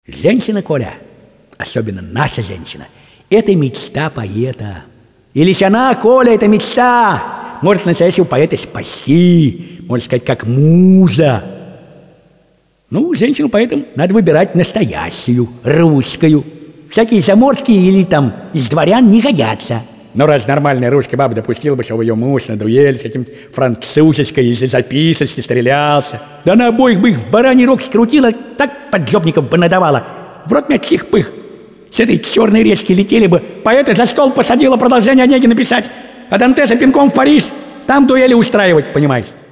Женщина, Коля, особенно наша женщина, это мечта поэта. И лишь она, Коля, это мечта, может настоящего поэта спасти, можно сказать, как муза. Ну, женщину-поэтам надо выбирать настоящую, русскую. Всякие заморские или там из дворян не годятся. Но раз нормальная русская баба допустила бы, чтобы ее муж на дуэль с этим французской из-за записочки стрелялся, да на обоих бы их в бараний рог скрутила, так поджопников бы надавала. В рот мячих пых. С этой черной речки летели бы, поэта за стол посадила продолжение Онегина писать, а Дантеса пинком в Париж, там дуэли устраивать, понимаешь.